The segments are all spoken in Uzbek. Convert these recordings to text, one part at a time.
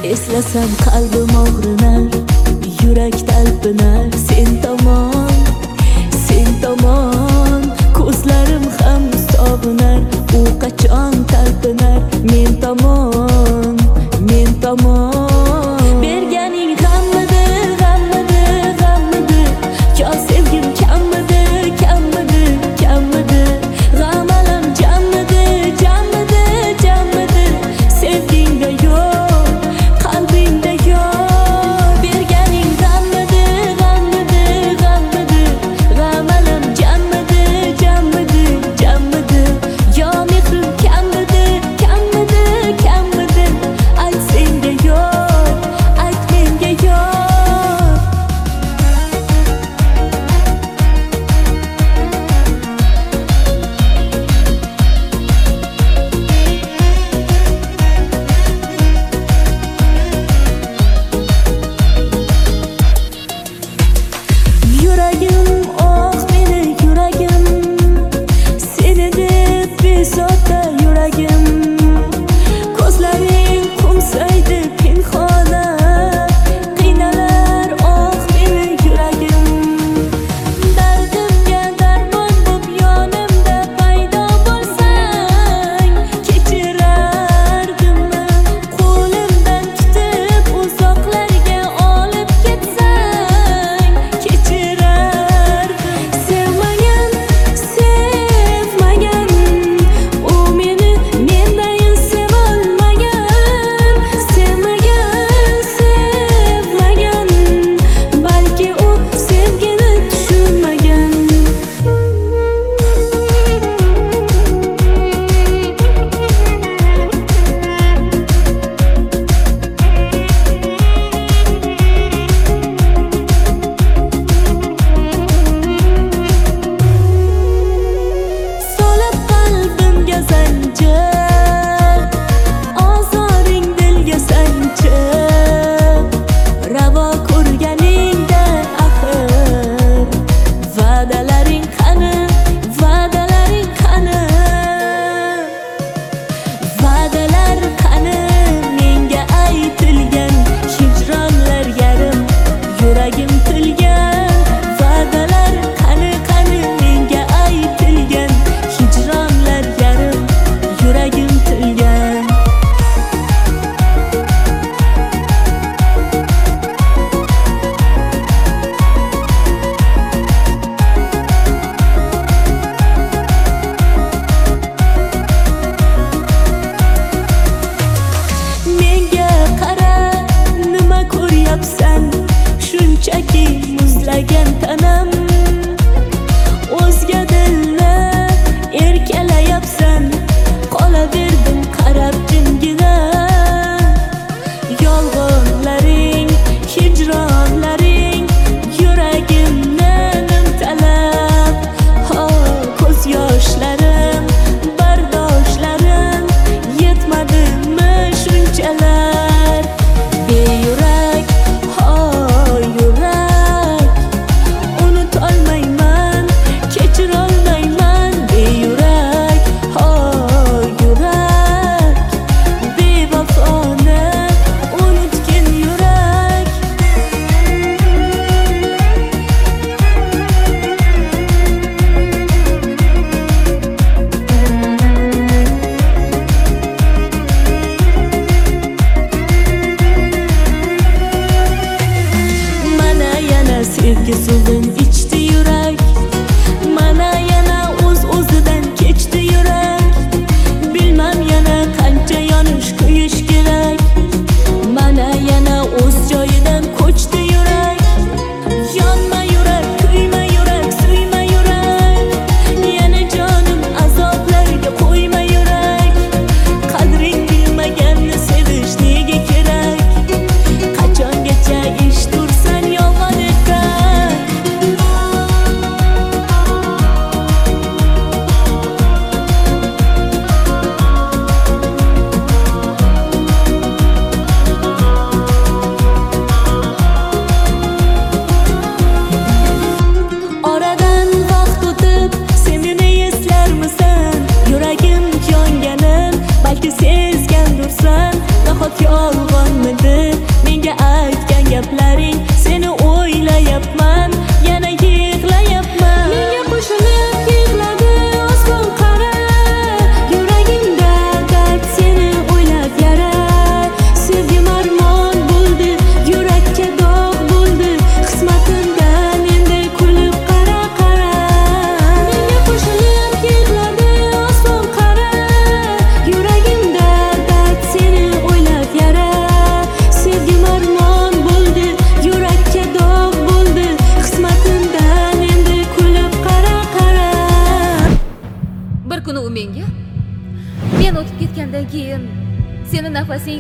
Eslasam qalbim og'rinar, yurak talpinar. Sen tomon ko'zlarim ham sog'inar. U qachon talpinar men tomon. Berganing g'ammidi, yo sevgim kammidi. G'amalam jammidi. Sevgingda yo'q, qalbingda yo'q. Berganing g'ammidi. G'amalam jammidi. Yo mehrim kammidi. Ayt senga yo'q.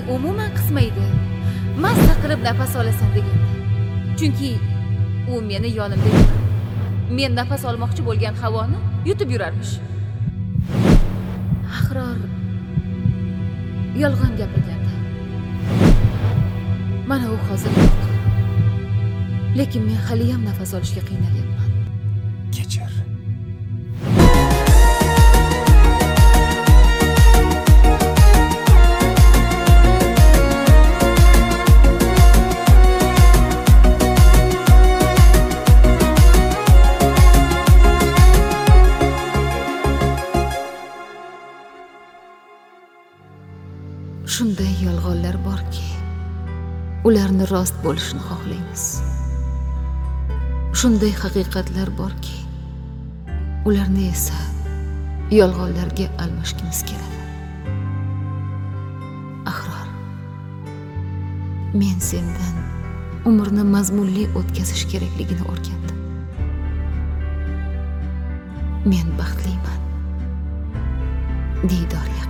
nafasing umuman qismaydi. Mazza qilib nafas olasan deganda. Chunki u meni yonimda yuradi. Men nafas olmoqchi bo'lgan havoni yutib yurarmish. Ahror yolg'on gapirganda. Mana u hozir yo'q. Lekin men hali ham nafas olishga qiynalyapman. Kechir. Shunday yolg'onlar borki, ularni rost bo'lishini xohlaymiz. Shunday haqiqatlar borki, ularni esa yolg'onlarga almashgimiz keladi. Ahror, men sendan umrni mazmunli o'tkazish kerakligini o'rgandim. Men baxtliman. Diydor